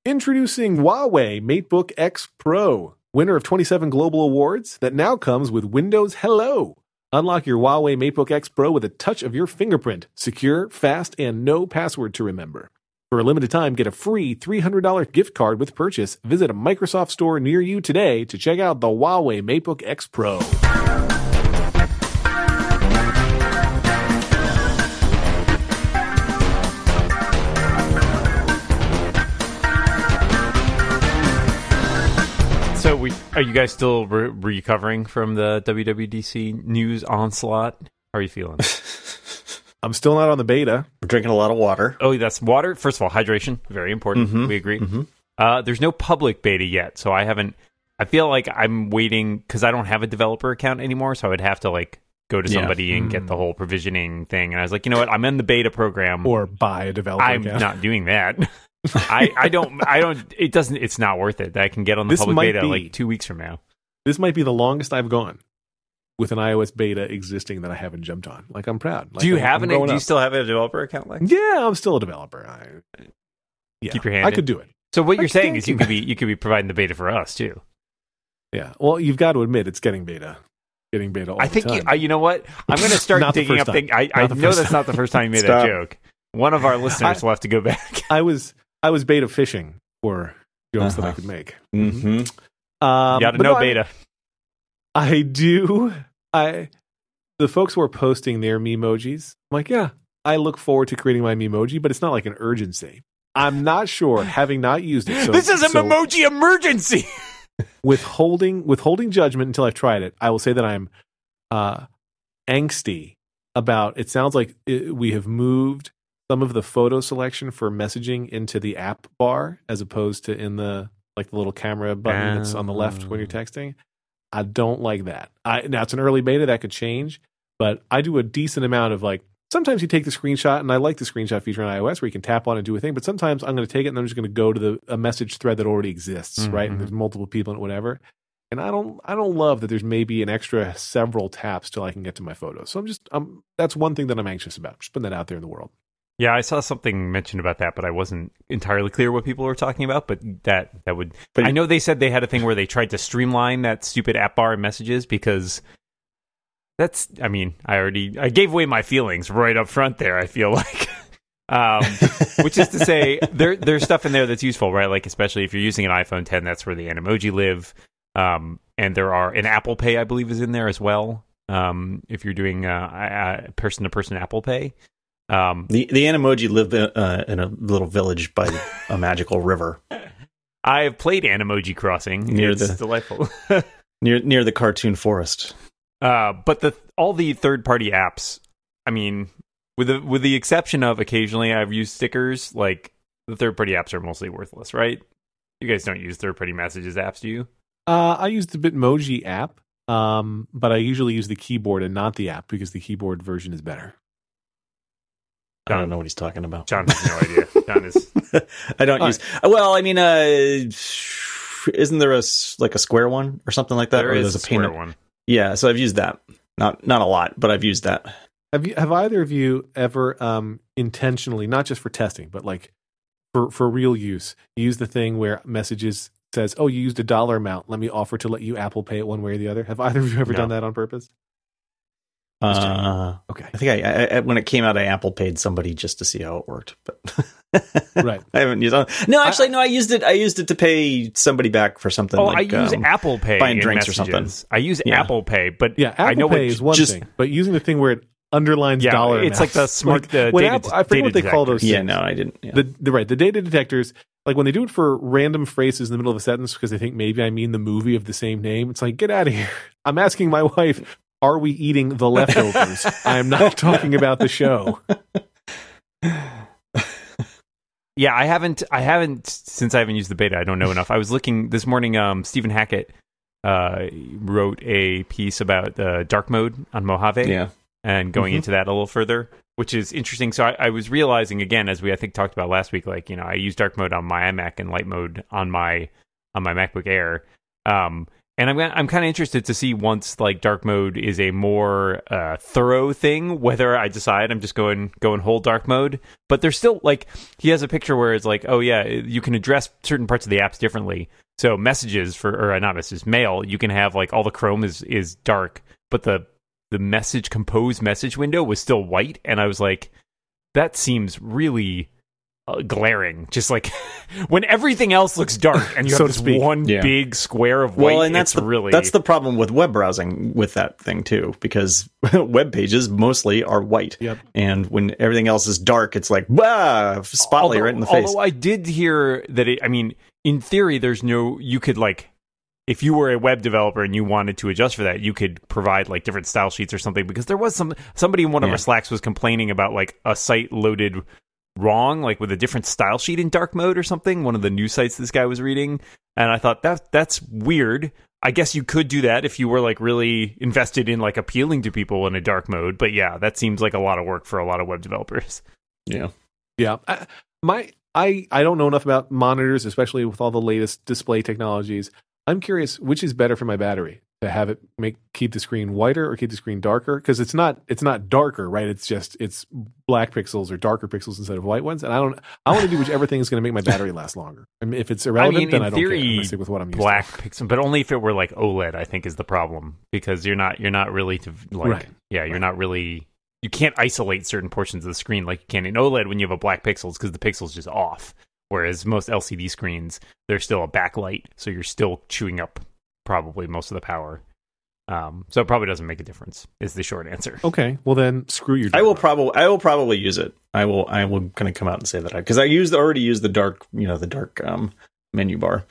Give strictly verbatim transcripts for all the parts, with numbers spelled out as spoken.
Introducing Huawei MateBook X Pro, winner of twenty-seven global awards, that now comes with Windows Hello. Unlock your Huawei MateBook X Pro with a touch of your fingerprint. Secure, fast, and no password to remember. For a limited time, get a free three hundred dollars gift card with purchase. Visit a Microsoft store near you today to check out the Huawei MateBook X Pro. So, we, are you guys still re- recovering from the W W D C news onslaught? How are you feeling? I'm still not on the beta. We're drinking a lot of water. Oh, that's water. First of all, hydration, very important. Mm-hmm. We agree. Mm-hmm. Uh, there's no public beta yet, so I haven't. I feel like I'm waiting because I don't have a developer account anymore, so I would have to like go to somebody yeah. and mm. get the whole provisioning thing. And I was like, you know what? I'm in the beta program, Or buy a developer I'm account. not doing that. I, I don't. I don't. It doesn't. It's not worth it. I can get on the This public might beta be- like two weeks from now. This might be the longest I've gone with an iOS beta existing that I haven't jumped on. Like, I'm proud. Like, do you I'm, have I'm an? growing Do you up. still have a developer account? Like, Yeah, I'm still a developer. I, yeah, Keep your hand I in. could do it. so what I you're saying can't is you keep- could be you could be providing the beta for us too. Yeah. Well, you've got to admit it's getting beta. Getting beta all I think the you, time. uh, you know what? I'm going to start Not the digging first up time. things. I, I Not the know first that's time. not the first time you made Stop. that joke. One of our listeners will have to go back. I was I was beta fishing for jokes that I Uh-huh. could make. Mm-hmm. Um, You got to but know no, I mean, beta. I do. I the folks who are posting their Memojis, I'm like, yeah, I look forward to creating my Memoji, but it's not like an urgency. I'm not sure, having not used it. So, this is a so Memoji emergency. withholding withholding judgment until I've tried it. I will say that I'm uh, angsty about. It sounds like it, we have moved some of the photo selection for messaging into the app bar as opposed to in the like the little camera button that's on the left when you're texting. I don't like that. I, now it's an early beta that could change, but I do a decent amount of like, sometimes you take the screenshot, and I like the screenshot feature on iOS where you can tap on and do a thing, but sometimes I'm going to take it and I'm just going to go to the a message thread that already exists, Mm-hmm. right? And there's multiple people in it, whatever. And I don't I don't love that there's maybe an extra several taps till I can get to my photos. So I'm just I'm that's one thing that I'm anxious about. Just putting that out there in the world. Yeah, I saw something mentioned about that, but I wasn't entirely clear what people were talking about. But that that would. But I know they said they had a thing where they tried to streamline that stupid app bar and messages because that's. I mean, I already I gave away my feelings right up front there. I feel like, um, which is to say, there there's stuff in there that's useful, right? Like especially if you're using an iPhone ten, that's where the Animoji live. Um, and there are an Apple Pay, I believe, is in there as well. Um, if you're doing uh, person to person Apple Pay. Um, The the Animoji live in, uh, in a little village by a magical river I have played Animoji Crossing. Near it's the- delightful. near near the cartoon forest. uh, but the all the third party apps, I mean, with the with the exception of occasionally I've used stickers, like the third party apps are mostly worthless, right? You guys don't use third party messages apps, do you? Uh, I use the Bitmoji app, um, but I usually use the keyboard and not the app because the keyboard version is better. I don't know what he's talking about. John has no idea. John is I don't All use. Well, I mean, uh, isn't there a s- like a square one or something like that? there or is there's a square payment- one. Yeah, so I've used that. Not not a lot, but I've used that. Have you have either of you ever um, intentionally, not just for testing, but like for for real use, use the thing where messages says, "Oh, you used a dollar amount. Let me offer to let you Apple Pay it one way or the other." Have either of you ever No. done that on purpose? Uh, Okay, I think I, I, I when it came out, I Apple paid somebody just to see how it worked, but right. I haven't used it. No, actually, no. I used it. I used it to pay somebody back for something. Oh, like, I use um, Apple Pay buying in drinks or messages. something. I use Yeah. Apple Pay, but Yeah, Apple I know Pay what, is one just- thing, but using the thing where it underlines Yeah, dollar, it's like the amounts. smart Like, the when data, Apple- I forget what they data call those detectors. Yeah, things. no, I didn't. Yeah. The, the right the data detectors, like when they do it for random phrases in the middle of a sentence because they think maybe I mean the movie of the same name. It's like, get out of here. I'm asking my wife, are we eating The Leftovers? I am not talking about the show. Yeah, I haven't. I haven't since I haven't used the beta. I don't know enough. I was looking this morning. Um, Stephen Hackett uh, wrote a piece about uh, dark mode on Mojave, yeah. and going Mhm. into that a little further, which is interesting. So I, I was realizing again, as we I think talked about last week, like you know, I use dark mode on my iMac and light mode on my on my MacBook Air, um, And I'm I'm kind of interested to see once like dark mode is a more uh, thorough thing, whether I decide I'm just going going whole dark mode. But there's still like he has a picture where it's like, oh yeah, you can address certain parts of the apps differently. So messages for or not messages, mail, you can have like all the Chrome is is dark, but the the message compose message window was still white, and I was like, that seems really Uh, glaring, just like when everything else looks dark and you So have to this speak. one Yeah. big square of white. Well, and that's it's the, really that's the problem with web browsing with that thing too, because web pages mostly are white. Yep. And when everything else is dark, it's like, bah, spotlight although, right in the face. Although I did hear that it, I mean, in theory, there's no you could like if you were a web developer and you wanted to adjust for that, you could provide like different style sheets or something, because there was some somebody in one of Yeah. our Slacks was complaining about like a site loaded wrong, like with a different style sheet in dark mode or something, one of the news sites this guy was reading, and I thought that that's weird. I guess you could do that if you were like really invested in like appealing to people in a dark mode, but yeah, that seems like a lot of work for a lot of web developers. Yeah. Yeah. I, my I I don't know enough about monitors, especially with all the latest display technologies. I'm curious which is better for my battery, to have it make keep the screen whiter or keep the screen darker, because it's not it's not darker, right? It's just it's black pixels or darker pixels instead of white ones. And I don't I want to do whichever thing is going to make my battery last longer. I mean, if it's irrelevant, I mean, then in I don't theory, care. I'm gonna stick with what I'm used black to. pixel, but only if it were like OLED, I think is the problem, because you're not you're not really to like Right. yeah you're Right. not really you can't isolate certain portions of the screen like you can in OLED when you have a black pixels, because the pixel's just off. Whereas most L C D screens, there's still a backlight, so you're still chewing up probably most of the power. Um, so it probably doesn't make a difference, is the short answer. Okay, well then screw your. I will dark mode. probably I will probably use it. I will I will kind of come out and say that, because I used already used the dark, you know, the dark um, menu bar.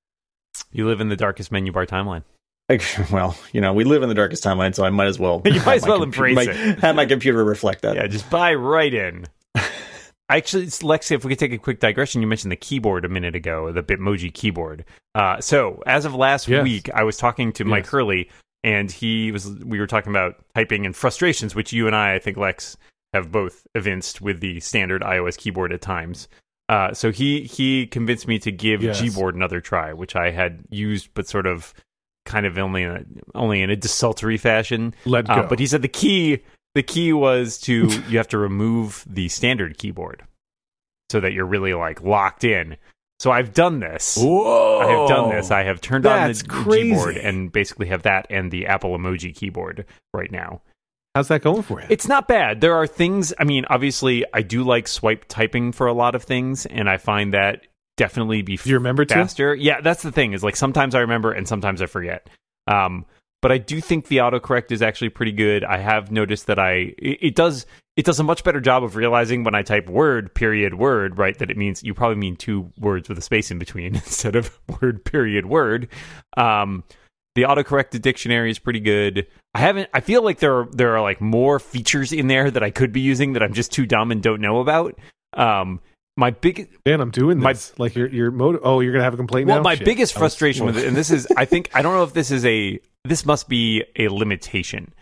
You live in the darkest menu bar timeline. Like, well, you know, we live in the darkest timeline, so I might as well. You might have as my well compu- embrace my- it. Have my computer reflect that. Yeah, just buy right in. Actually, Lexi, if we could take a quick digression, you mentioned the keyboard a minute ago, the Bitmoji keyboard. Uh, so, as of last Yes. week, I was talking to Mike Yes. Hurley, and he was. We were talking about typing and frustrations, which you and I, I think, Lex, have both evinced with the standard iOS keyboard at times. Uh, so he he convinced me to give Yes. Gboard another try, which I had used, but sort of, kind of only in a, only in a desultory fashion. Let go. Uh, but he said the key the key was to you have to remove the standard keyboard so that you're really like locked in. So I've done this. Whoa! I have done this. I have turned That's on the crazy. keyboard and basically have that and the Apple emoji keyboard right now. How's that going for you? It's not bad. There are things, I mean, obviously I do like swipe typing for a lot of things, and I find that definitely be Do you remember to? faster. Yeah, that's the thing, is like sometimes I remember and sometimes I forget. Um, but I do think the autocorrect is actually pretty good. I have noticed that I it, it does it does a much better job of realizing when I type word period word, right, that it means you probably mean two words with a space in between instead of word period word. Um, the autocorrect dictionary is pretty good. I haven't I feel like there are there are like more features in there that I could be using that I'm just too dumb and don't know about. Um, my big Dan, I'm doing My- this. like your your motive. Oh, you're gonna have a complaint well, now. my Shit. biggest I was- frustration with it, and this is, I think, I don't know if this is a, this must be a limitation.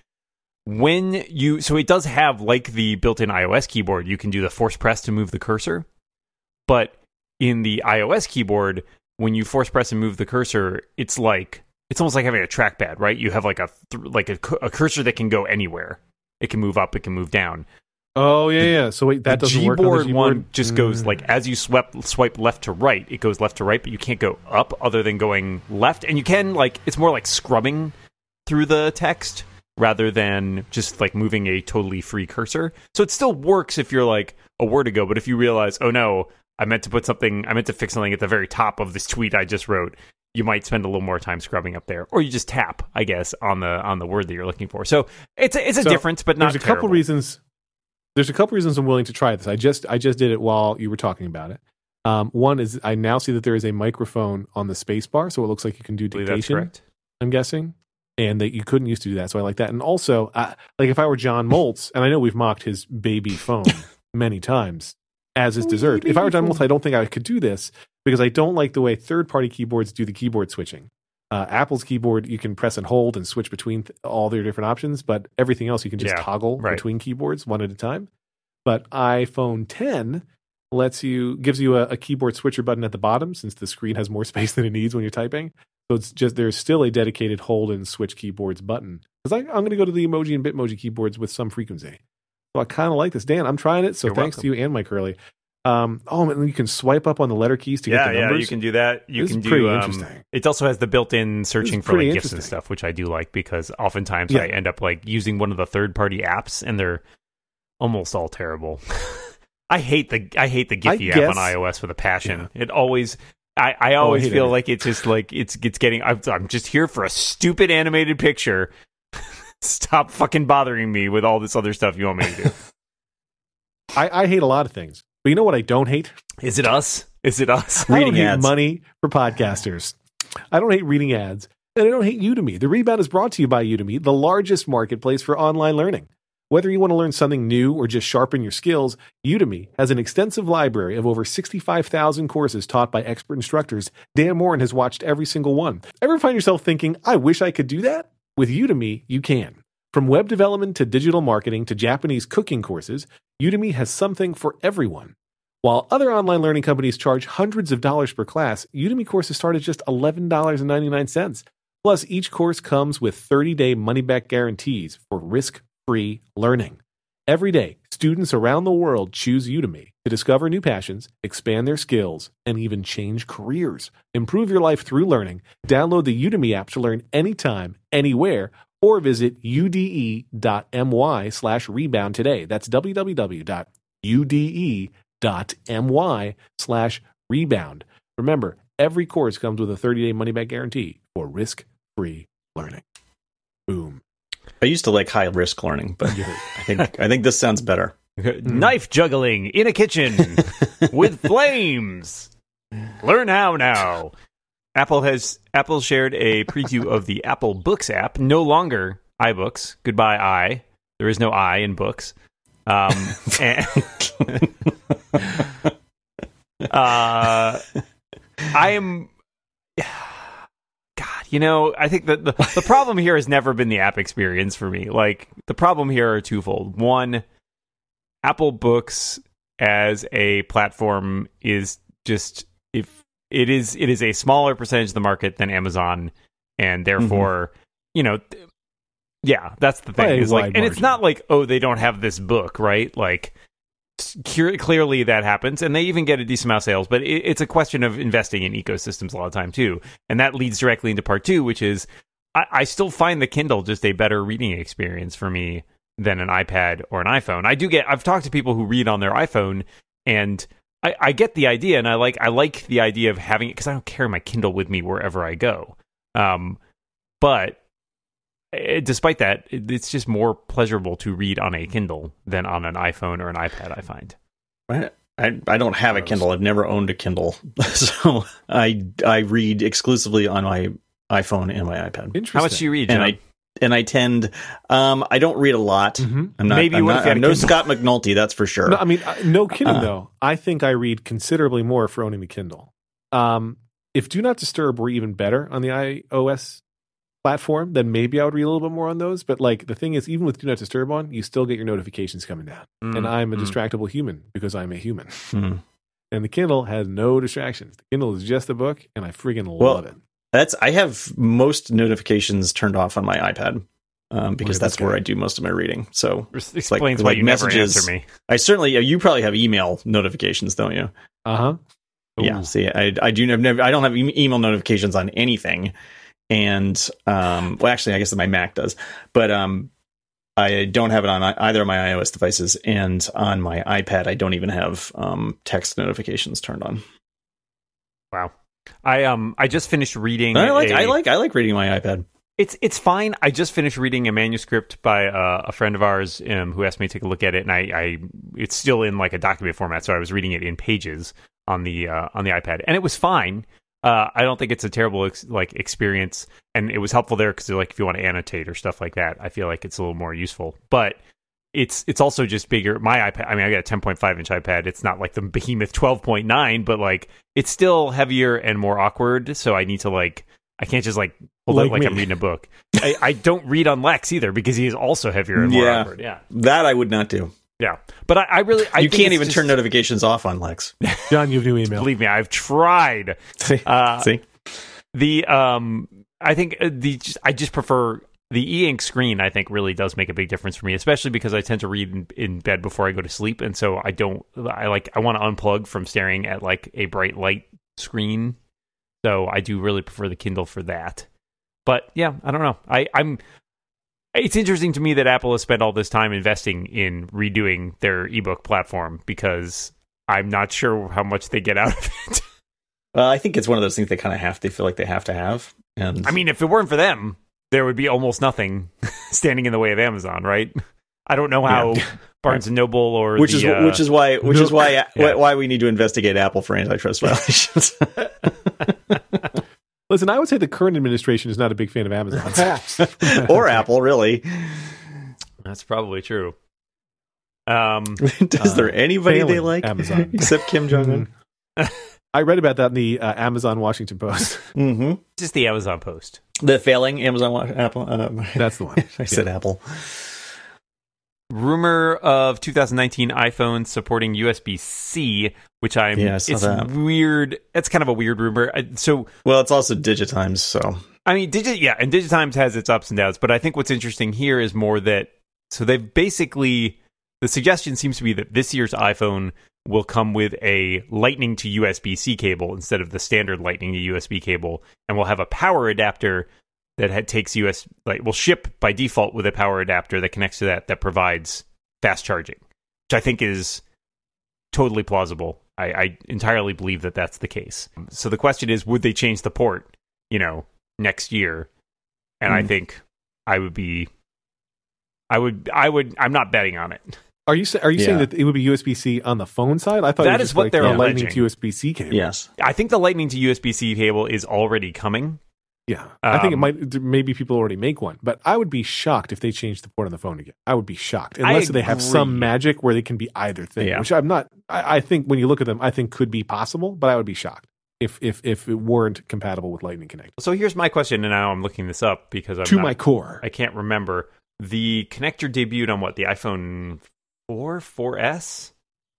When you, so it does have, like the built-in iOS keyboard, you can do the force press to move the cursor. But in the iOS keyboard, when you force press and move the cursor, it's like, it's almost like having a trackpad, right? You have like a, th- like a, cu- a cursor that can go anywhere. It can move up, it can move down. Oh yeah, yeah. So wait, that the doesn't work on the Gboard Gboard one just goes Mm. like, as you swipe swipe left to right, it goes left to right, but you can't go up other than going left. And you can, like, it's more like scrubbing through the text rather than just like moving a totally free cursor. So it still works if you're like a word ago, but if you realize, oh no, I meant to put something, I meant to fix something at the very top of this tweet I just wrote, you might spend a little more time scrubbing up there, or you just tap, I guess, on the on the word that you're looking for. So it's a, it's a So, difference, but not There's a couple terrible. reasons. There's a couple reasons I'm willing to try this. I just I just did it while you were talking about it. Um, one is I now see that there is a microphone on the space bar, so it looks like you can do I believe that's dictation. correct. I'm guessing, and that you couldn't used to do that, so I like that. And also, uh, like if I were John Moltz, and I know we've mocked his baby phone many times, as is deserved. If I were John Moltz, I don't think I could do this because I don't like the way third-party keyboards do the keyboard switching. Uh, Apple's keyboard, you can press and hold and switch between th- all their different options, but everything else you can just Yeah, toggle right. between keyboards one at a time. But iPhone ten lets you gives you a, a keyboard switcher button at the bottom, since the screen has more space than it needs when you're typing. So it's just there's still a dedicated hold and switch keyboards button. Because I'm going to go to the emoji and Bitmoji keyboards with some frequency. So I kind of like this. Dan, I'm trying it. So You're thanks welcome. to you and Mike Hurley. Um, oh, and you can swipe up on the letter keys to yeah, get the numbers. Yeah, you can do that. You This can is pretty do. Um, interesting. it also has the built-in searching for pretty like gifs and interesting. stuff, which I do like because oftentimes Yeah. I end up like using one of the third-party apps, and they're almost all terrible. I hate the I hate the I Giphy app guess- on iOS with a passion. It always. I, I always hate feel it. like it's just like it's it's getting. I'm, I'm just here for a stupid animated picture. Stop fucking bothering me with all this other stuff you want me to do. I, I hate a lot of things. But you know what I don't hate? Is it us? Is it us? I don't Reading hate ads. money for podcasters. I don't hate reading ads. And I don't hate Udemy. The Rebound is brought to you by Udemy, the largest marketplace for online learning. Whether you want to learn something new or just sharpen your skills, Udemy has an extensive library of over sixty-five thousand courses taught by expert instructors. Dan Morin has watched every single one. Ever find yourself thinking, I wish I could do that? With Udemy, you can. From web development to digital marketing to Japanese cooking courses, Udemy has something for everyone. While other online learning companies charge hundreds of dollars per class, Udemy courses start at just eleven dollars and ninety-nine cents. Plus, each course comes with thirty-day money-back guarantees for risk-free learning. Every day, students around the world choose Udemy to discover new passions, expand their skills, and even change careers. Improve your life through learning. Download the Udemy app to learn anytime, anywhere, or visit ude.my slash rebound today. That's www.ude.my slash rebound. Remember, every course comes with a thirty-day money-back guarantee for risk-free learning. Boom. I used to like high risk learning, but I think I think this sounds better. Knife juggling in a kitchen with flames. Learn how now. Apple has Apple shared a preview of the Apple Books app. No longer iBooks. Goodbye, I. There is no I in books. Um, and, uh, I am. God, you know, I think that the, the problem here has never been the app experience for me. Like, the problem here are twofold. One, Apple Books as a platform is just if it is it is a smaller percentage of the market than Amazon, and therefore, mm-hmm. you know, th- yeah, that's the thing. Is like, and margin. It's not like, oh, they don't have this book, right? Like, c- clearly that happens, and they even get a decent amount of sales. But it, it's a question of investing in ecosystems a lot of time too, and that leads directly into part two, which is I, I still find the Kindle just a better reading experience for me than an iPad or an iPhone. I do get I've talked to people who read on their iPhone, and I, I get the idea, and I like I like the idea of having it because I don't carry my Kindle with me wherever I go. Um, but it, despite that, it, it's just more pleasurable to read on a Kindle than on an iPhone or an iPad, I find. I I, I don't have a Kindle. I've never owned a Kindle, so I I read exclusively on my iPhone and my iPad. Interesting. How much do you read, John? And I and I tend um I don't read a lot. Mm-hmm. I'm not. Maybe I'm, what not, if you had I'm a no Kindle? Scott McNulty, that's for sure. No, I mean, I- no kidding Uh. though. I think I read considerably more for owning the Kindle. Um, if Do Not Disturb were even better on the iOS platform, then maybe I would read a little bit more on those. But like the thing is, even with Do Not Disturb on, you still get your notifications coming down. Mm, And I'm a mm. distractible human because I'm a human. Hmm. And the Kindle has no distractions. The Kindle is just a book, and I friggin' Well, love it. That's I have most notifications turned off on my iPad um, because at that's this where guy. I do most of my reading. So This explains like- why like you never messages. answer me. I certainly you probably have email notifications, don't you? Uh huh. Yeah. See, I I do never I don't have e- email notifications on anything, and um, well, actually, I guess my Mac does, but um, I don't have it on either of my iOS devices, and on my iPad, I don't even have um text notifications turned on. Wow. I um I just finished reading. I like a- I like I like reading my iPad. It's it's fine. I just finished reading a manuscript by uh, a friend of ours um, who asked me to take a look at it, and I, I it's still in like a document format, so I was reading it in Pages on the uh, on the iPad, and it was fine. Uh, I don't think it's a terrible ex- like experience, and it was helpful there because like if you want to annotate or stuff like that, I feel like it's a little more useful. But it's it's also just bigger. My iPad, I mean, I got a ten point five inch iPad. It's not like the behemoth twelve point nine, but like it's still heavier and more awkward. So I need to like. I can't just like hold Like it like me. I'm reading a book. I, I don't read on Lex either because he is also heavier and more Yeah. awkward. Yeah, That I would not do. yeah. But I, I really, I you think can't it's even just- turn notifications off on Lex. John, you have new email. Believe me, I've tried. See, Uh, see. The um, I think uh, the just, I just prefer the e-ink screen. I think really does make a big difference for me, especially because I tend to read in, in bed before I go to sleep, and so I don't. I like I want to unplug from staring at like a bright light screen. So I do really prefer the Kindle for that. But yeah, I don't know. I, I'm. It's interesting to me that Apple has spent all this time investing in redoing their ebook platform because I'm not sure how much they get out of it. Well, I think it's one of those things they kind of have. They feel like they have to have. And I mean, if it weren't for them, there would be almost nothing standing in the way of Amazon, right? I don't know how Yeah. Barnes and Noble or which the, is uh, which is why which Nook. is why Yeah. why we need to investigate Apple for antitrust violations. Listen, I would say the current administration is not a big fan of Amazon. Or Apple, really. That's probably true. Um, Is there anybody they failing like Amazon. except Kim Jong Un? I read about that in the uh, Amazon Washington Post. Mm-hmm. just the Amazon Post. The failing Amazon wa- Apple. Uh, That's the one. I said Apple. Rumor of two thousand nineteen iPhone supporting U S B C, which I'm. Yeah, I saw it's that. weird. It's kind of a weird rumor. I- So Well, it's also Digitimes, so I mean, Digit, yeah, and Digitimes has its ups and downs, but I think what's interesting here is more that so they've basically the suggestion seems to be that this year's iPhone will come with a Lightning to U S B C cable instead of the standard Lightning to U S B cable, and will have a power adapter that had, takes U S like will ship by default with a power adapter that connects to that that provides fast charging, which I think is totally plausible. I, I entirely believe that that's the case. So the question is, would they change the port, you know, next year? And Mm. I think I would be, I would, I would, I'm not betting on it. Are you sa- are you saying Yeah. that it would be U S B C on the phone side? I thought That it was is just what like they're a Lightning alleging. to U S B C cable. yes. I think the Lightning to U S B C cable is already coming. Yeah, I think it Um, might. Maybe people already make one, but I would be shocked if they changed the port on the phone again. I would be shocked unless they have some agree. magic where they can be either thing. Yeah. Which I'm not. I, I think when you look at them, I think could be possible, but I would be shocked if if if it weren't compatible with Lightning Connect. So here's my question, and now I'm looking this up because I'm to not, my core, I can't remember. The connector debuted on what, the iPhone four, four S,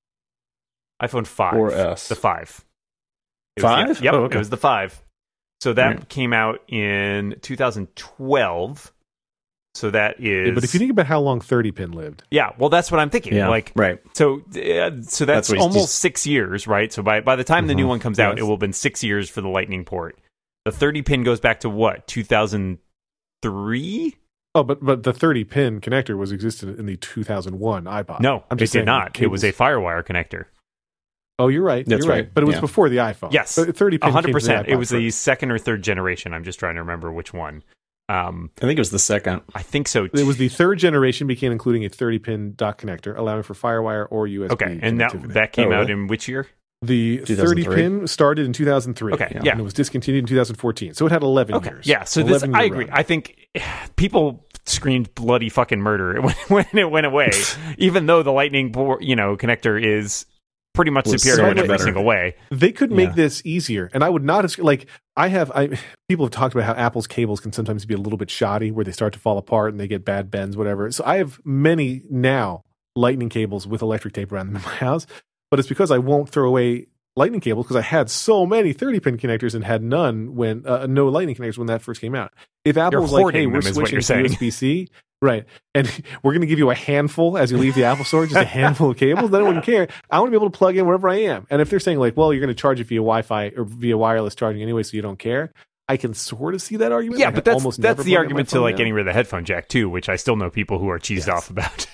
iPhone five, four S. the five, It was the- Five? yep, Oh, okay. it was the five. So that Right. came out in two thousand twelve. So that is, Yeah, but if you think about how long thirty pin lived, yeah, well, that's what I'm thinking. Yeah. Like, right. so, uh, so that's, That's what he's almost just- six years, right? So by by the time the new Mhm. one comes out, Yes. it will have been six years for the Lightning port. The thirty pin goes back to what, two thousand three? oh, but but the thirty pin connector was existed in the two thousand one iPod. No, I'm it just did saying, not. It was a cables- FireWire connector. Oh, you're right. That's you're right. right, But it was yeah. before the iPhone. Yes. The thirty pin. A hundred came to the percent. It iPod was the first. second or third generation. I'm just trying to remember which one. Um, I think it was the second. I think so. It was the third generation began including a thirty pin dock connector, allowing for FireWire or U S B. Okay, and that connectivity. that came Oh, out really? in which year? The two thousand thirty three. pin started in two thousand three. Okay, yeah. yeah. And it was discontinued in two thousand fourteen. So it had eleven Okay, years. yeah. So this, eleven I year agree. run. I think people screamed bloody fucking murder when, when it went away, even though the Lightning, bo- you know, connector is pretty much Was superior so in much every better. single way. They could make Yeah. this easier, and I would not have, like I have. I people have talked about how Apple's cables can sometimes be a little bit shoddy, where they start to fall apart and they get bad bends, whatever. So I have many now Lightning cables with electric tape around them in my house, but it's because I won't throw away Lightning cables because I had so many thirty pin connectors and had none when uh, no Lightning connectors when that first came out. If Apple You're was like, "Hey, hoarding we're them is what switching you're to saying. U S B C," right, and we're going to give you a handful as you leave the Apple store, just a handful of cables, then I wouldn't care. I want to be able to plug in wherever I am. And if they're saying like, "Well, you're going to charge it via Wi-Fi or via wireless charging anyway, so you don't care," I can sort of see that argument. Yeah, I but that's almost that's never the plug in my argument to phone like now. getting rid of the headphone jack too, which I still know people who are cheesed Yes. off about.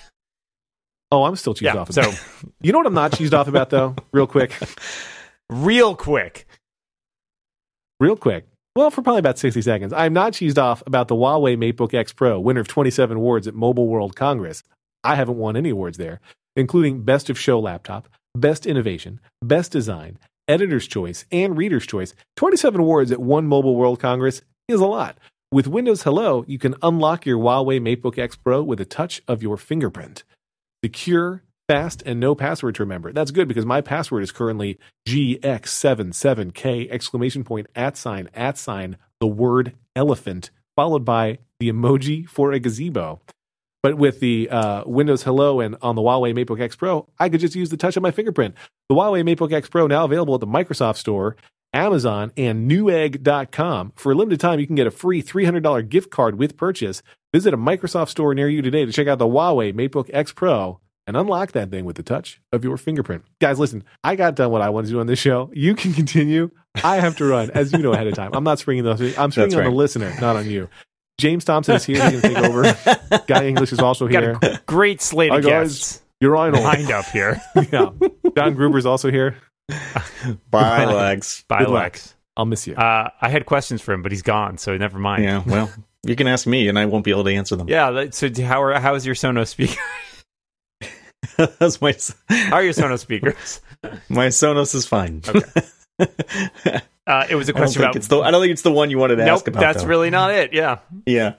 Oh, I'm still cheesed Yeah, off. so- About. You know what I'm not cheesed off about though? Real quick. Real quick, Real quick. Well, for probably about sixty seconds. I'm not cheesed off about the Huawei MateBook X Pro, winner of twenty-seven awards at Mobile World Congress. I haven't won any awards there, including Best of Show Laptop, Best Innovation, Best Design, Editor's Choice, and Reader's Choice. twenty-seven awards at one Mobile World Congress is a lot. With Windows Hello, you can unlock your Huawei MateBook X Pro with a touch of your fingerprint. Secure, fast, and no password to remember. That's good because my password is currently G X seventy-seven K exclamation point at sign at sign the word elephant followed by the emoji for a gazebo. But with the uh, Windows Hello and on the Huawei MateBook X Pro, I could just use the touch of my fingerprint. The Huawei MateBook X Pro now available at the Microsoft Store Amazon, and Newegg dot com. For a limited time, you can get a free three hundred dollars gift card with purchase. Visit a Microsoft store near you today to check out the Huawei MateBook X Pro and unlock that thing with the touch of your fingerprint. Guys, listen, I got done what I wanted to do on this show. You can continue. I have to run, as you know, ahead of time. I'm not springing those. I'm springing on right. the listener, not on you. James Thompson is here. He's going to take over. Guy English is also here. Got a great slate of Hi, guys. guests Urinal. lined up here. Yeah. John Gruber's also here. Bye, Lex. Bye, Good luck. Lex. I'll miss you. Uh, I had questions for him, but he's gone, so never mind. Yeah, well, you can ask me, and I won't be able to answer them. Yeah. that- So how are how is your Sonos speaker? That's my How are your Sonos speakers? my Sonos is fine. Okay. Uh, it was a I don't question think about. it's the. I don't think it's the one you wanted to Nope, ask about. that's though. really not it. Yeah. Yeah.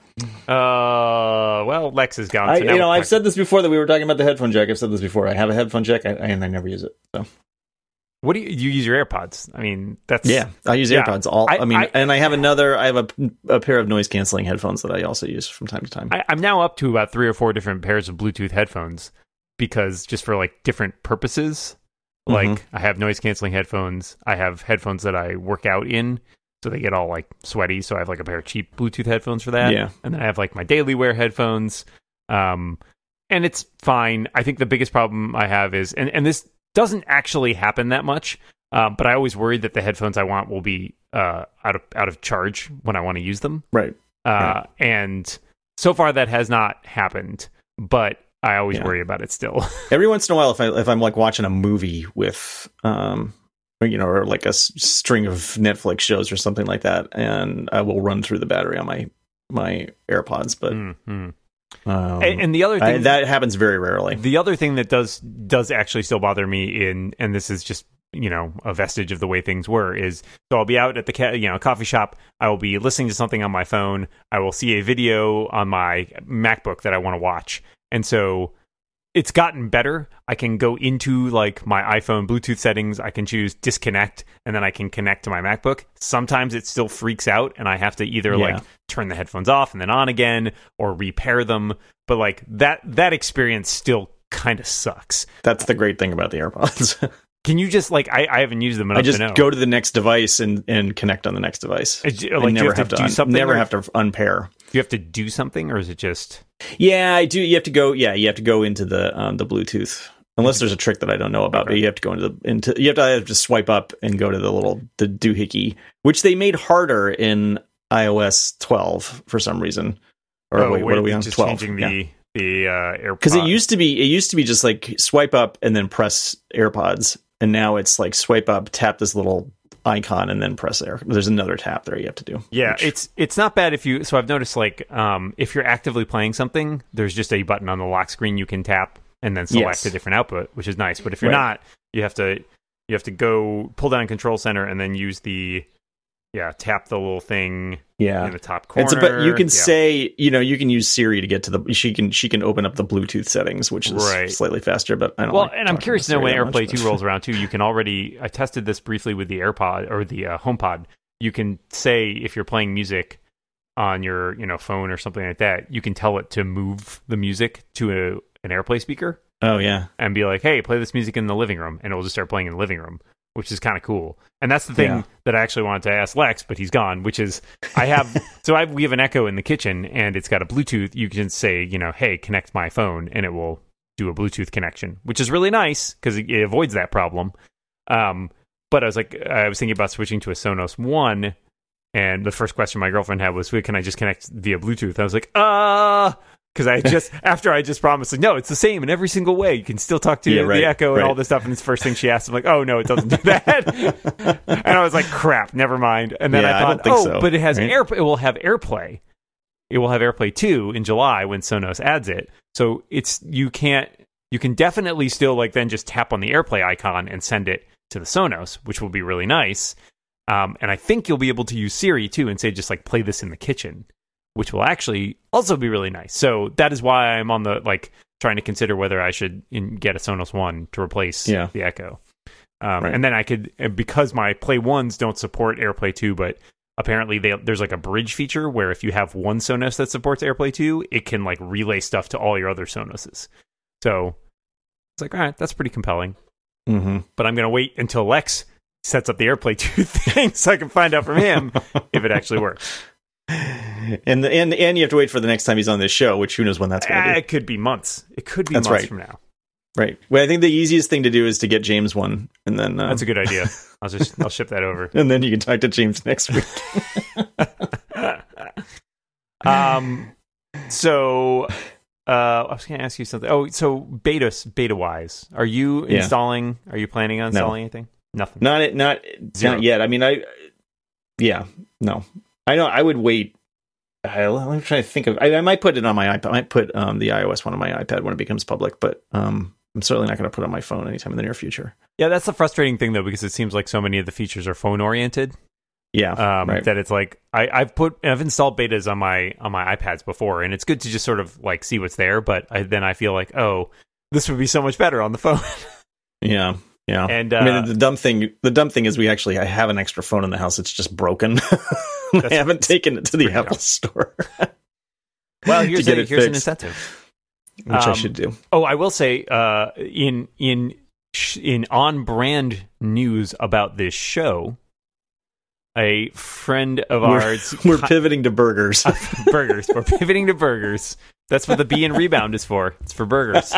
Uh, well, Lex is gone. I, so now you know, we'll I've talk- said this before that we were talking about the headphone jack. I've said this before. I have a headphone jack, I, and I never use it. So What do you, you use your AirPods? I mean, that's yeah, I use Yeah. AirPods. All I- I, mean, I- and I have another. I have a, a pair of noise canceling headphones that I also use from time to time. I, I'm now up to about three or four different pairs of Bluetooth headphones because just for like different purposes. Like Mhm. I have noise canceling headphones. I have headphones that I work out in, so they get all like sweaty. So I have like a pair of cheap Bluetooth headphones for that. Yeah. And then I have like my daily wear headphones. Um, and it's fine. I think the biggest problem I have is, and, and this doesn't actually happen that much, uh, but I always worry that the headphones I want will be uh, out of out of charge when I want to use them. right. Uh, Right. And so far that has not happened, but I always Yeah. worry about it still. Every once in a while, if I if I'm like watching a movie with, um, or, you know, or like a s- string of Netflix shows or something like that, and I will run through the battery on my my AirPods. But Mm, mm. um, and, and the other I, thing that happens very rarely. the other thing that does does actually still bother me in, and this is just, you know, a vestige of the way things were, is so I'll be out at the ca- you know coffee shop. I will be listening to something on my phone. I will see a video on my MacBook that I want to watch, and so it's gotten better. I can go into like my iPhone Bluetooth settings. I can choose disconnect, and then I can connect to my MacBook. Sometimes it still freaks out, and I have to either Yeah. like turn the headphones off and then on again, or repair them. But like that that experience still kind of sucks. That's the great thing about the AirPods. Can you just like I, I haven't used them enough I just to know. go to the next device and, and connect on the next device. Uh, do- I like, do you never have to have to, do un- something, never or- have to unpair. Do you have to do something, or is it just Yeah, I do. You have to go. Yeah, you have to go into the um, the Bluetooth. Unless there's a trick that I don't know about, Okay. but you have to go into the into. You have to, have to swipe up and go to the little the doohickey, which they made harder in iOS twelve for some reason. Or oh, wait, what are we on? just twelve. changing the the uh, AirPod? Because it used to be it used to be just like swipe up and then press AirPods, and now it's like swipe up, tap this little icon, and then press Air. There's another tap there you have to do. Yeah, which- it's it's not bad if you. So I've noticed like um, if you're actively playing something, there's just a button on the lock screen you can tap and then select Yes. a different output, which is nice. But if you're Right. not, you have to you have to go pull down Control Center and then use the yeah tap the little thing yeah. in the top corner. It's a, but you can Yeah. say, you know, you can use Siri to get to the. She can she can open up the Bluetooth settings, which is Right. slightly faster. But I don't. Well, like and I'm talking curious to know Siri when that much, AirPlay but- two rolls around too. You can already. I tested this briefly with the AirPod or the uh, HomePod. You can say if you're playing music on your you know phone or something like that, you can tell it to move the music to a, an AirPlay speaker Oh yeah, and be like, "Hey, play this music in the living room," and it will just start playing in the living room, which is kind of cool. And that's the thing Yeah. that I actually wanted to ask Lex, but he's gone. Which is, I have so I we have an Echo in the kitchen, and it's got a Bluetooth. You can say, you know, "Hey, connect my phone," and it will do a Bluetooth connection, which is really nice because it, it avoids that problem. Um, but I was like, I was thinking about switching to a Sonos One, and the first question my girlfriend had was, "Wait, can I just connect via Bluetooth?" I was like, "Uh." Because I just after I just promised, like, no, it's the same in every single way. You can still talk to Yeah, right, the Echo and right. all this stuff. And it's the first thing she asked. I'm like, oh no, it doesn't do that. And I was like, crap, never mind. And then Yeah, I I thought, don't think oh, so, but it has right? air. It will have AirPlay. It will have AirPlay two in July when Sonos adds it. So it's you can't you can definitely still like then just tap on the AirPlay icon and send it to the Sonos, which will be really nice. Um, and I think you'll be able to use Siri too and say just like play this in the kitchen, which will actually also be really nice. So that is why I'm on the like trying to consider whether I should in, get a Sonos One to replace Yeah. the Echo. Um, Right. And then I could, because my Play Ones don't support AirPlay two, but apparently they, there's like a bridge feature where if you have one Sonos that supports AirPlay two, it can like relay stuff to all your other Sonoses. So it's like, all right, that's pretty compelling. Mm-hmm. But I'm going to wait until Lex sets up the AirPlay two thing so I can find out from him if it actually works. And the, and and you have to wait for the next time he's on this show, which who knows when that's going to Uh, be. it could be months. It could be That's months right. from now. Right. Well, I think the easiest thing to do is to get James one, and then uh, That's a good idea. I'll just I'll ship that over. and then you can talk to James next week. um. So, uh, I was going to ask you something. Oh, so beta beta wise, are you Yeah. installing? Are you planning on No. installing anything? Nothing. Not it. Not Zero. not yet. I mean, I. Yeah. No. I don't. I would wait. I, I'm trying to think of. I, I might put it on my iPad. I might put um, the iOS one on my iPad when it becomes public, but um, I'm certainly not going to put it on my phone anytime in the near future. Yeah, that's the frustrating thing though, because it seems like so many of the features are phone oriented. Yeah. Um, right. That it's like I, I've put I've installed betas on my on my iPads before, and it's good to just sort of like see what's there. But I, then I feel like, oh, this would be so much better on the phone. Yeah. Yeah. And uh, I mean, the dumb thing. The dumb thing is, we actually I have an extra phone in the house. It's just broken. I haven't taken it to the Apple dumb. Store. well, here's get a, it here's an fixed. incentive. Which I Um, should do. Oh, I will say, uh, in in sh- in on brand news about this show, a friend of We're, ours, we're pivoting to burgers. burgers. We're pivoting to burgers. That's what the B in rebound is for. It's for burgers.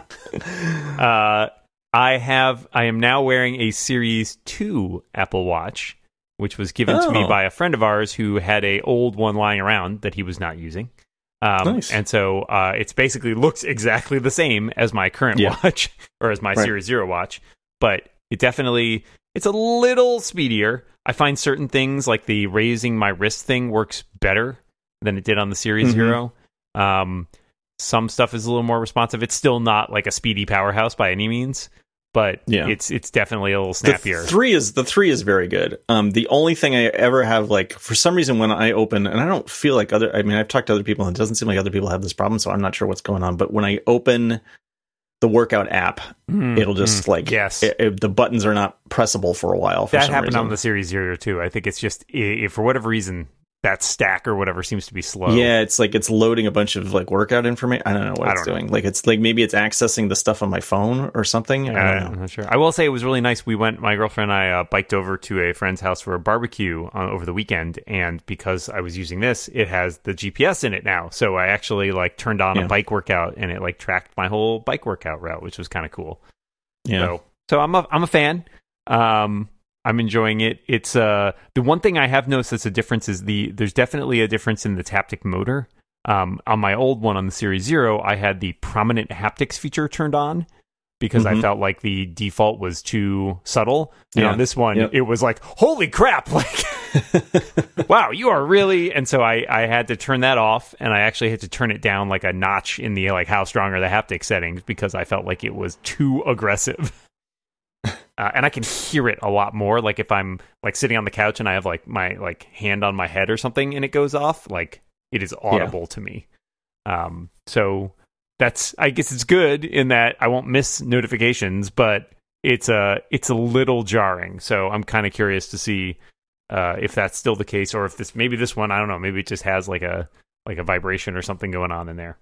Uh, I have. I am now wearing a Series two Apple Watch, which was given to me Oh. by a friend of ours who had a old one lying around that he was not using. Um, Nice. And so uh, it's basically looks exactly the same as my current Yeah. watch or as my Right. Series Zero watch, but it definitely it's a little speedier. I find certain things like the raising my wrist thing works better than it did on the Series Mhm. Zero. Um, some stuff is a little more responsive. It's still not like a speedy powerhouse by any means, but Yeah. it's it's definitely a little The snappier. three is the three is very good. Um, the only thing I ever have, like, for some reason when I open, and I don't feel like other. I mean, I've talked to other people, and it doesn't seem like other people have this problem, so I'm not sure what's going on. But when I open the workout app, Mm, it'll just mm, like yes. it, it- the buttons are not pressable for a while. For That some happened reason. on the Series Zero too. I think it's just i if for whatever reason that stack or whatever seems to be slow. Yeah, it's like it's loading a bunch of like workout information. I don't know what I it's don't know. doing. Like it's like maybe it's accessing the stuff on my phone or something. I Uh, don't I'm know. not sure. I will say it was really nice. We went, my girlfriend and I uh, biked over to a friend's house for a barbecue uh, over the weekend, and because I was using this, it has the G P S in it now. So I actually like turned on Yeah. a bike workout, and it like tracked my whole bike workout route, which was kind of cool. Yeah. So, so I'm a I'm a fan. Um, I'm enjoying it. It's uh the one thing I have noticed that's a difference is the there's definitely a difference in the taptic motor. Um, on my old one on the Series Zero, I had the prominent haptics feature turned on because I Mhm. felt like the default was too subtle. And Yeah. on this one, Yep. it was like, holy crap! Like, wow, you are really. And so I I had to turn that off, and I actually had to turn it down like a notch in the like how strong are the haptic settings because I felt like it was too aggressive. Uh, and I can hear it a lot more. Like if I'm like sitting on the couch and I have like my like hand on my head or something and it goes off, like it is audible to me. Um, so that's I guess it's good in that I won't miss notifications, but it's a it's a little jarring. So I'm kind of curious to see uh, if that's still the case, or if this maybe this one I don't know maybe it just has like a like a vibration or something going on in there.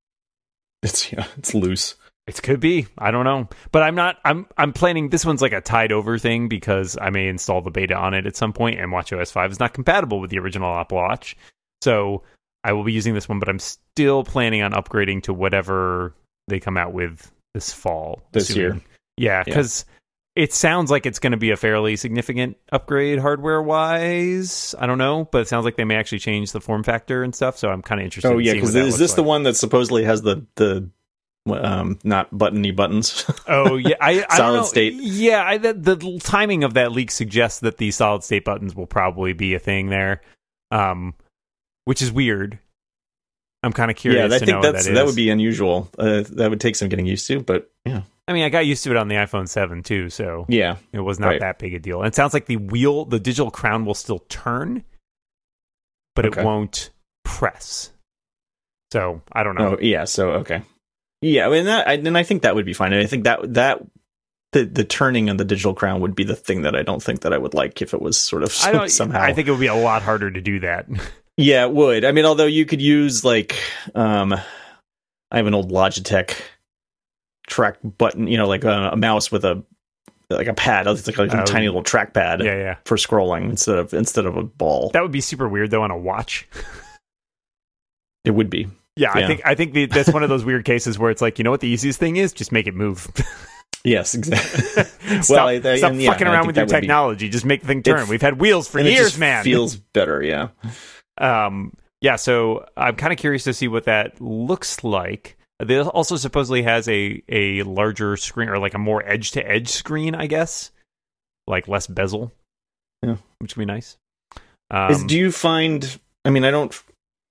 It's yeah, it's loose. It could be. I don't know. But I'm not I'm I'm planning this one's like a tied over thing because I may install the beta on it at some point, and WatchOS five is not compatible with the original Apple Watch. So I will be using this one, but I'm still planning on upgrading to whatever they come out with this fall. This assuming- year. Yeah, because it sounds like it's going to be a fairly significant upgrade hardware wise. I don't know, but it sounds like they may actually change the form factor and stuff. So I'm kind of interested. Oh in yeah, seeing because what that is looks this the like. one that supposedly has the the um not buttony buttons? Oh yeah, I, I Solid don't know. state. Yeah, I, the, the timing of that leak suggests that the solid state buttons will probably be a thing there, um, which is weird. I'm kind of curious. yeah, I to think know what that's that, that is. would be unusual. Uh, that would take some getting used to, but yeah, I mean, I got used to it on the iPhone seven too, so yeah, it was not right. that big a deal. And it sounds like the wheel, the digital crown, will still turn, but Okay. it won't press. So I don't know. Oh yeah, so okay, yeah. I mean that, I, and I think that would be fine. And I think that that the the turning on the digital crown would be the thing that I don't think that I would like if it was sort of I don't. somehow. I think it would be a lot harder to do that. Yeah, it would. I mean, although you could use like, um, I have an old Logitech track button, you know, like a, a mouse with a like a pad. It's like a Oh. tiny little trackpad Yeah, yeah. for scrolling instead of instead of a ball. That would be super weird though on a watch. It would be. Yeah, I Yeah. think I think the, that's one of those weird cases where it's like, you know what the easiest thing is? Just make it move. Yes, exactly. stop well, I, I, stop and, yeah, fucking I around think with your that would be- technology. Just make the thing turn. It's- We've had wheels for and it years, just man. Feels better, yeah. Um, yeah, so I'm kind of curious to see what that looks like. It also supposedly has a, a larger screen, or like a more edge-to-edge screen, I guess. Like less bezel. Yeah. Which would be nice. Um, Is, do you find... I mean, I don't...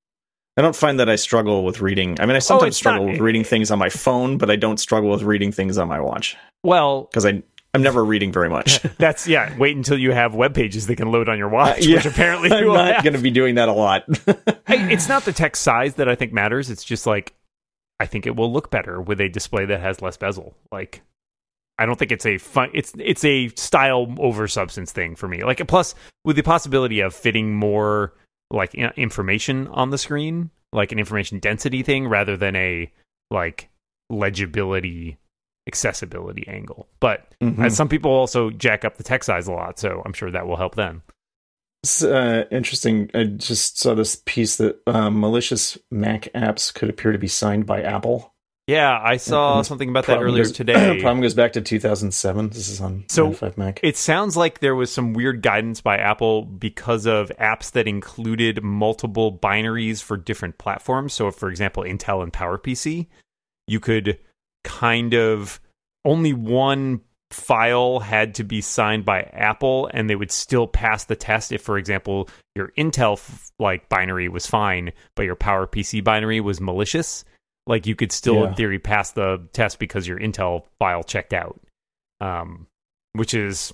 I don't find that I struggle with reading. I mean, I sometimes it's struggle not- with reading things on my phone, but I don't struggle with reading things on my watch. well, Because I, I'm never reading very much. that's, yeah, wait until you have web pages that can load on your watch, Uh, yeah. which apparently I'm you will not have. going to be doing that a lot. Hey, it's not the text size that I think matters. It's just like, I think it will look better with a display that has less bezel. Like, I don't think it's a fun. It's it's a style over substance thing for me. Like, plus with the possibility of fitting more like i- information on the screen, like an information density thing, rather than a like legibility, accessibility angle. But Mhm. uh, some people also jack up the text size a lot, so I'm sure that will help them. It's uh, interesting. I just saw this piece that um, malicious Mac apps could appear to be signed by Apple. Yeah, I saw And this something about that Problem earlier goes- today. Problem goes back to two thousand seven. This is on So, nine five Mac. It sounds like there was some weird guidance by Apple because of apps that included multiple binaries for different platforms. So, if, for example, Intel and PowerPC, you could kind of only one file had to be signed by Apple, and they would still pass the test if, for example, your Intel f- like binary was fine, but your PowerPC binary was malicious. Like, you could still, Yeah. in theory, pass the test because your Intel file checked out. Um, which is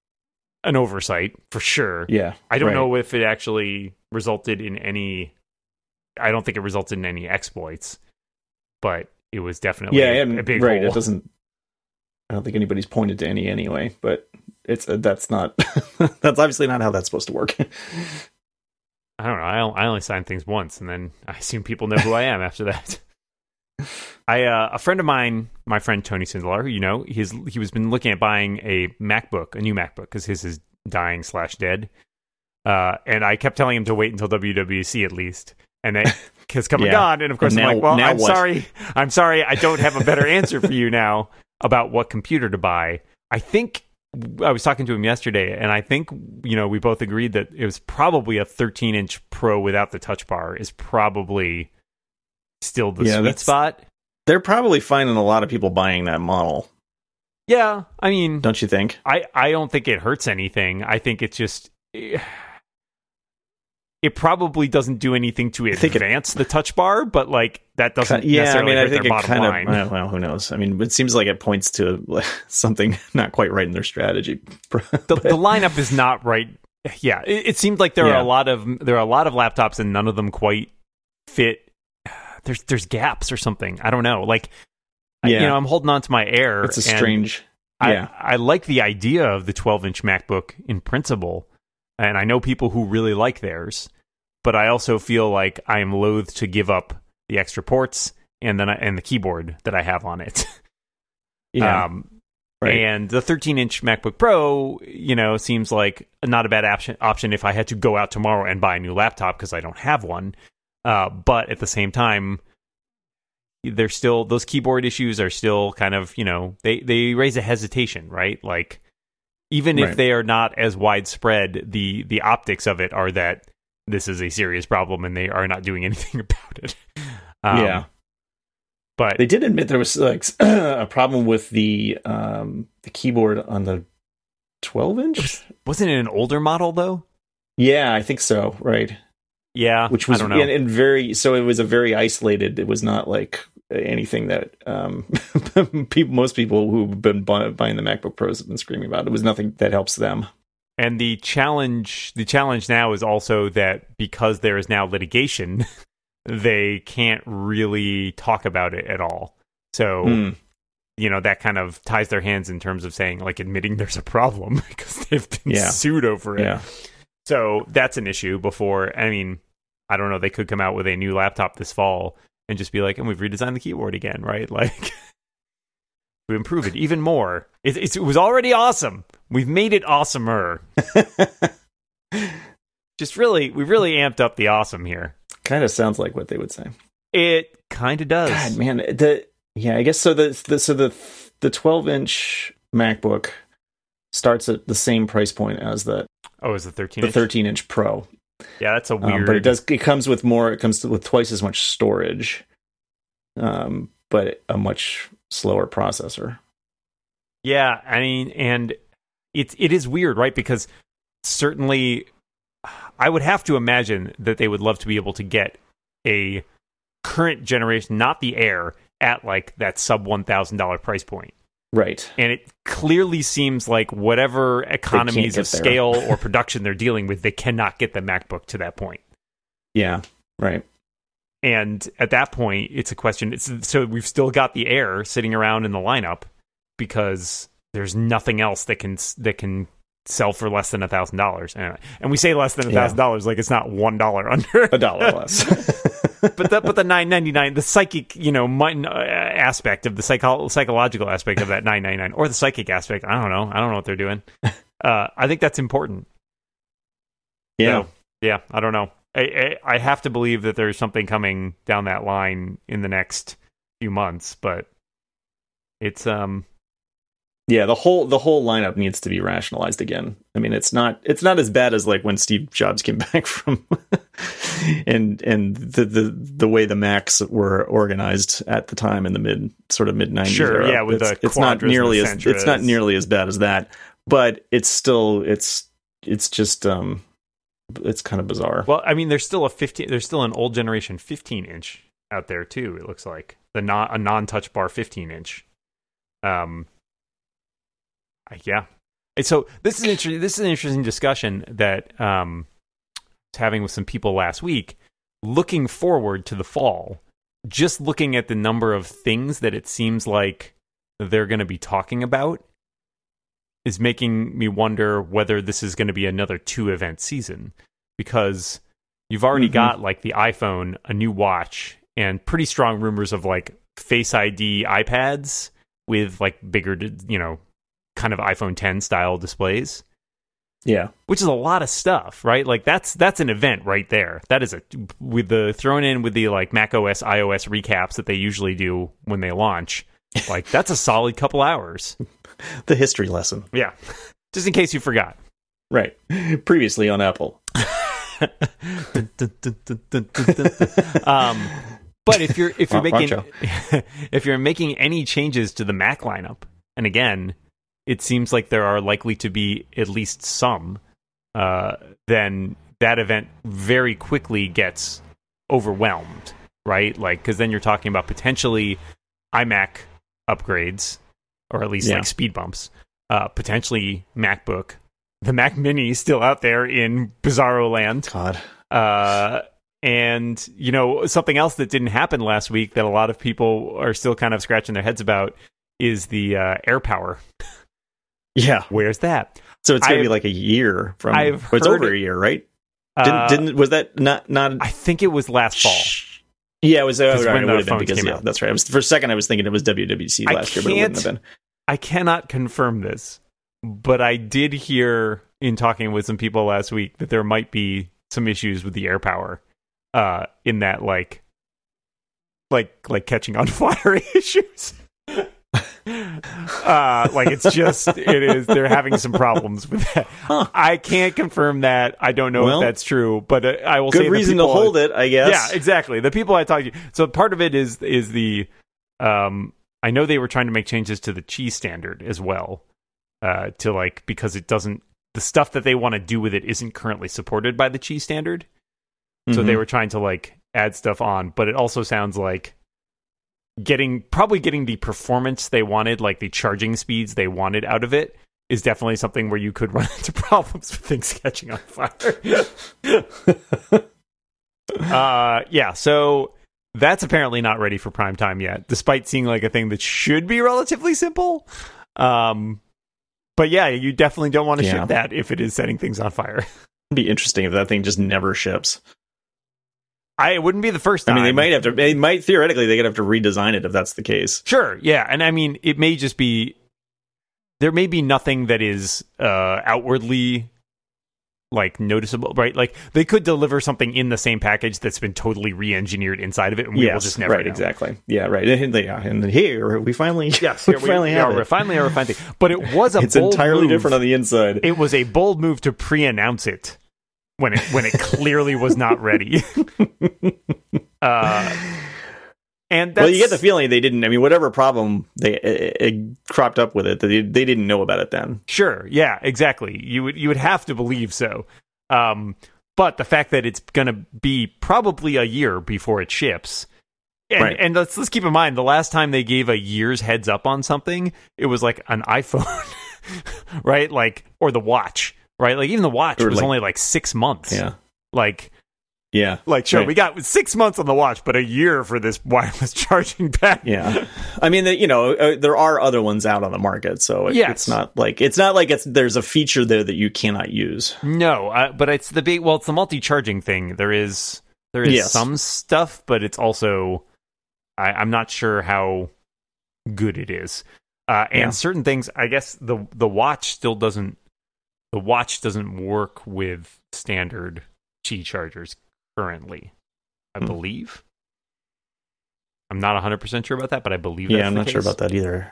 an oversight for sure. Yeah, I don't right. know if it actually resulted in any. I don't think it resulted in any exploits, but it was definitely Yeah, a, and a big right. hole. It doesn't. I don't think anybody's pointed to any anyway, but it's uh, that's not. That's obviously not how that's supposed to work. I don't know. I, I only sign things once, and then I assume people know who I am after that. I uh, a friend of mine, my friend Tony Sindelar, who you know, he's he was been looking at buying a MacBook, a new MacBook, because his is dying slash dead. Uh, and I kept telling him to wait until W W D C at least, and it has come and Yeah. gone. And of course, And I'm now- like, well, now I'm what? sorry, I'm sorry, I don't have a better answer for you now about what computer to buy. I think I was talking to him yesterday, and I think you know we both agreed that it was probably a thirteen inch Pro without the touch bar is probably still the Yeah, sweet that's- spot. They're probably finding a lot of people buying that model, Yeah, I mean, don't you think? I, I don't think it hurts anything. I think it's just it probably doesn't do anything to I think it- advance the touch bar, but like that doesn't Yeah, I necessarily mean, I hurt think their it bottom kind line. of. Well, who knows? I mean, it seems like it points to like, something not quite right in their strategy. the, the lineup is not right. Yeah, it, it seemed like there Yeah. are a lot of there are a lot of laptops, and none of them quite fit. There's there's gaps or something. I don't know. Like, I- Yeah. you know, I'm holding on to my Air. It's a and strange. I, Yeah, I like the idea of the twelve inch MacBook in principle, and I know people who really like theirs, but I also feel like I am loath to give up the extra ports and then I, and the keyboard that I have on it. yeah. Um, right. And the thirteen inch MacBook Pro, you know, seems like not a bad option option if I had to go out tomorrow and buy a new laptop because I don't have one. Uh, but at the same time, there's still those keyboard issues are still kind of, you know, they, they raise a hesitation, right? Like, even if Right. they are not as widespread, the the optics of it are that this is a serious problem and they are not doing anything about it. Um, Yeah. But They did admit there was like a problem with the um, the keyboard on the twelve inch. wasn't it an older model though? Yeah, I think so. Right. Yeah, Which was I don't know. and, and very so it was a very isolated. It was not like anything that um, people most people who've been buy, buying the MacBook Pros have been screaming about. It was nothing that helps them. And the challenge, the challenge now is also that because there is now litigation, they can't really talk about it at all. So, Mm. you know, that kind of ties their hands in terms of saying, like, admitting there's a problem because they've been Yeah. sued over it. Yeah. So that's an issue before, I mean, I don't know, they could come out with a new laptop this fall and just be like, and we've redesigned the keyboard again, right? Like, to improve it even more. It, it, it was already awesome. We've made it awesomer. Just really, we really amped up the awesome here. Kind of sounds like what they would say. It kind of does. God, man, the yeah, I guess so. The, the so the the twelve inch MacBook starts at the same price point as the oh, is the thirteen the thirteen inch Pro. Yeah, that's a weird. Um, but it does. It comes with more. It comes with twice as much storage, um, but a much slower processor. Yeah, I mean, and it's it is weird, right? Because certainly, I would have to imagine that they would love to be able to get a current generation, not the Air, at like that sub one thousand dollar price point. Right. And it clearly seems like whatever economies of scale or production they're dealing with, they cannot get the MacBook to that point. Yeah, right. And at that point, it's a question. It's, so we've still got the Air sitting around in the lineup because there's nothing else that can that can sell for less than a thousand dollars. And we say less than a thousand dollars like it's not one dollar under. A dollar less. But the but the nine ninety nine, the psychic, you know, mind, uh, aspect of the psycho- psychological aspect of that nine ninety nine, or the psychic aspect, I don't know, I don't know what they're doing. Uh, I think that's important. Yeah, so, yeah, I don't know. I, I I have to believe that there's something coming down that line in the next few months, but it's um. Yeah, the whole the whole lineup needs to be rationalized again. I mean, it's not it's not as bad as like when Steve Jobs came back from and and the, the the way the Macs were organized at the time in the mid sort of mid nineties. Sure, era. yeah, with it's, the it's not nearly as Centras. it's not nearly as bad as that, but it's still it's it's just um it's kind of bizarre. Well, I mean, there's still a fifteen. There's still an old generation fifteen inch out there too. It looks like the non a non touch bar fifteen inch. Um. Yeah. So this is interesting. This is an interesting discussion that um, I was having with some people last week. Looking forward to the fall, just looking at the number of things that it seems like they're going to be talking about is making me wonder whether this is going to be another two event season, because you've already mm-hmm. got like the iPhone, a new watch, and pretty strong rumors of like Face I D iPads with like bigger, you know, kind of iPhone ten style displays. Yeah. Which is a lot of stuff, right? Like that's that's an event right there. That is a with the thrown in with the like Mac O S, iOS recaps that they usually do when they launch. Like that's a solid couple hours. The history lesson. Yeah. Just in case you forgot. Right. Previously on Apple. um but if you're if you're Wow, making if you're making any changes to the Mac lineup, and again, it seems like there are likely to be at least some, uh, then that event very quickly gets overwhelmed, right? Like, because then you're talking about potentially iMac upgrades, or at least yeah. like speed bumps, uh, potentially MacBook, the Mac Mini is still out there in Bizarro land. God. Uh, and, you know, something else that didn't happen last week that a lot of people are still kind of scratching their heads about is the uh, AirPower. Yeah, where's that? So it's gonna I've, be like a year from. I've oh, it's heard over it, a year, right? Uh, didn't didn't was that not not? I think it was last fall. Yeah, it was. Uh, right, when it the would have been phones because came yeah, out. that's right. I was, for a second, I was thinking it was W W D C last year, but it wouldn't have been. I cannot confirm this, but I did hear in talking with some people last week that there might be some issues with the AirPower, uh, in that like, like like catching on fire issues. uh like it's just it is they're having some problems with that. Huh. I can't confirm that. I don't know well, if that's true, but uh, I will good say reason to hold it, I guess. Yeah, exactly. The people I talked to, so part of it is is the um I know they were trying to make changes to the Qi standard as well, uh to like, because it doesn't, the stuff that they want to do with it isn't currently supported by the Qi standard. Mm-hmm. So they were trying to like add stuff on, but it also sounds like getting probably getting the performance they wanted, like the charging speeds they wanted out of it, is definitely something where you could run into problems with things catching on fire. uh yeah, so that's apparently not ready for prime time yet, despite seeing like a thing that should be relatively simple. Um but yeah, you definitely don't want to yeah. ship that if it is setting things on fire. It'd be interesting if that thing just never ships. I it wouldn't be the first I time. mean, they might have to. They might theoretically they could have to redesign it if that's the case. Sure, yeah, and I mean, it may just be there may be nothing that is uh, outwardly like noticeable, right? Like they could deliver something in the same package that's been totally re-engineered inside of it, and we yes, will just never right, know. Exactly. Yeah, right. And, yeah, and here we finally, yes, we here we finally have yeah, it. we finally have a fine thing. But it was a it's bold entirely move. different on the inside. It was a bold move to pre-announce it when it when it clearly was not ready. uh, and that's, well, you get the feeling they didn't. I mean, whatever problem they it, it cropped up with it, they they didn't know about it then. Sure, yeah, exactly. You would you would have to believe so. Um, but the fact that it's going to be probably a year before it ships, and, right. and let's let's keep in mind the last time they gave a year's heads up on something, it was like an iPhone, right? Like or the watch, right? Like even the watch or was like, only like six months. Yeah, like. Yeah. Like, sure, right. we got six months on the watch, but a year for this wireless charging pad. Yeah. I mean, you know, uh, there are other ones out on the market, so it, yes. it's not like it's not like it's there's a feature there that you cannot use. No, uh, but it's the big, well, it's the multi-charging thing. There is there is yes. some stuff, but it's also, I, I'm not sure how good it is. Uh, and yeah. certain things, I guess the the watch still doesn't, the watch doesn't work with standard Qi chargers currently, I hmm. believe. I'm not one hundred percent sure about that, but I believe that's yeah, I'm the not case. sure about that either.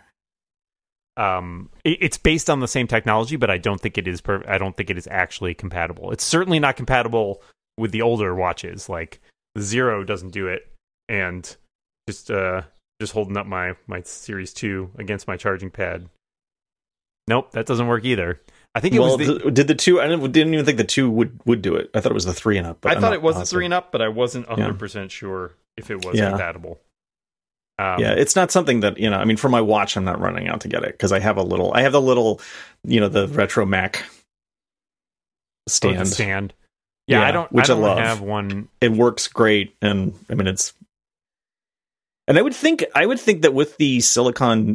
Um, it, it's based on the same technology, but I don't think it is. Per- I don't think it is actually compatible. It's certainly not compatible with the older watches. Like the Zero doesn't do it, and just uh, just holding up my my Series two against my charging pad. Nope, that doesn't work either. I think it well, was the, the, did the two? I didn't, didn't even think the two would, would do it. I thought it was the three and up. But I I'm thought not it was positive. the three and up, but I wasn't one hundred percent yeah. sure if it was yeah. compatible. Um, yeah, it's not something that, you know, I mean, for my watch, I'm not running out to get it because I have a little, I have the little, you know, the retro Mac stand. Oh, the stand. Yeah, yeah, I don't, which I don't I love. have one. It works great. And I mean, it's, and I would think, I would think that with the silicon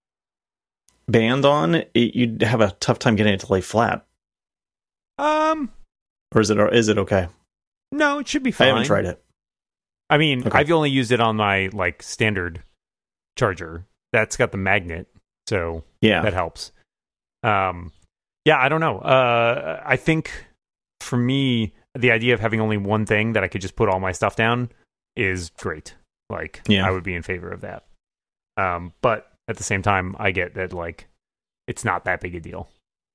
band on, it, you'd have a tough time getting it to lay flat. Um, or is it, or is it okay? No, it should be fine. I haven't tried it. I mean, okay. I've only used it on my like standard charger. That's got the magnet, so yeah, that helps. Um, yeah, I don't know. Uh, I think for me, the idea of having only one thing that I could just put all my stuff down is great. Like, yeah. I would be in favor of that. Um, but at the same time, I get that like it's not that big a deal.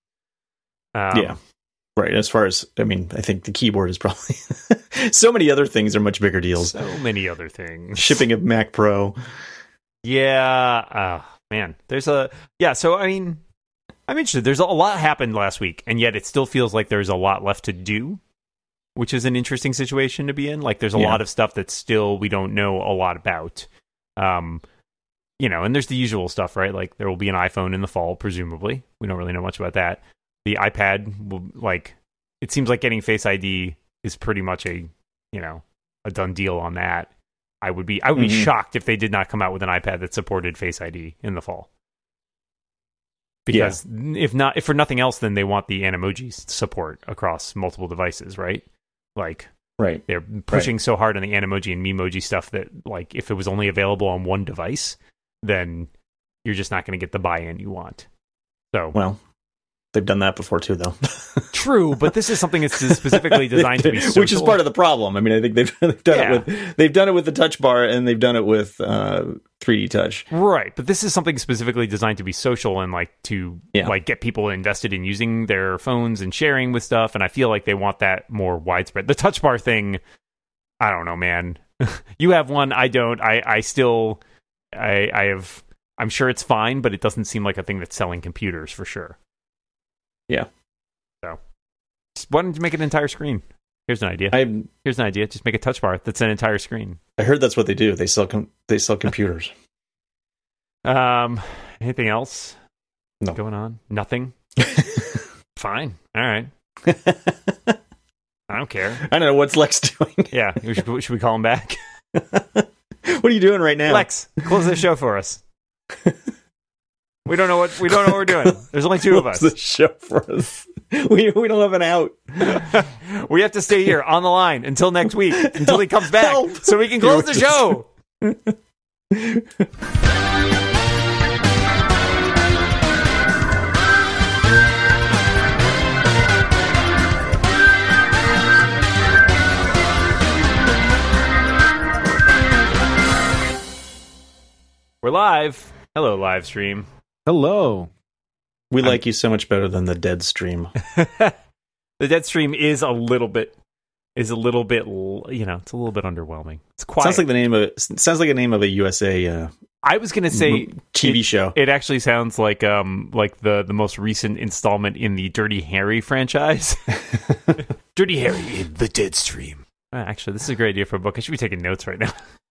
Um, yeah. Right. As far as, I mean, I think the keyboard is probably so many other things are much bigger deals. So many other things. Shipping a Mac Pro. Yeah. Uh, man, there's a, yeah. So, I mean, I'm interested. There's a lot happened last week, and yet it still feels like there's a lot left to do, which is an interesting situation to be in. Like, there's a yeah. lot of stuff that still we don't know a lot about. Um, you know, and there's the usual stuff, right? Like, there will be an iPhone in the fall, presumably. We don't really know much about that. The iPad will, like, it seems like getting Face I D is pretty much a, you know, a done deal on that. I would be I would be mm-hmm. shocked if they did not come out with an iPad that supported Face I D in the fall. Because yeah. if not, if for nothing else, then they want the Animoji support across multiple devices, right? Like, right, they're pushing right. so hard on the Animoji and Memoji stuff that, like, if it was only available on one device, then you're just not going to get the buy-in you want. So, well. They've done that before too, though. True, but this is something that's specifically designed to be social. Which is part of the problem. I mean, I think they've, they've done yeah. it with they've done it with the Touch Bar, and they've done it with uh, three D Touch. Right, but this is something specifically designed to be social and like to yeah. like get people invested in using their phones and sharing with stuff. And I feel like they want that more widespread. The Touch Bar thing, I don't know, man. You have one, I don't. I I still, I I have. I'm sure it's fine, but it doesn't seem like a thing that's selling computers for sure. Yeah. So, why don't you make an entire screen? Here's an idea. I Here's an idea. Just make a touch bar that's an entire screen. I heard that's what they do. They sell com- they sell computers. Um, anything else no. going on? Nothing. Fine. All right. I don't care. I don't know what's Lex doing. Yeah. Should, should we call him back? What are you doing right now, Lex? Close the show for us. We don't know what we don't know what we're doing. There's only two of us. The show for us. we we don't have an out. We have to stay here on the line until next week, until he comes back, Help. so we can close the show. We're live. Hello, live stream. Hello. We like you so much better than the dead stream. The dead stream is a little bit, is a little bit, you know, it's a little bit underwhelming. It's quiet. Sounds like the name of sounds like a name of a U S A uh, I was gonna say T V it, show. It actually sounds like um like the the most recent installment in the Dirty Harry franchise. Dirty Harry in the Dead Stream. Uh, Actually, this is a great idea for a book. I should be taking notes right now.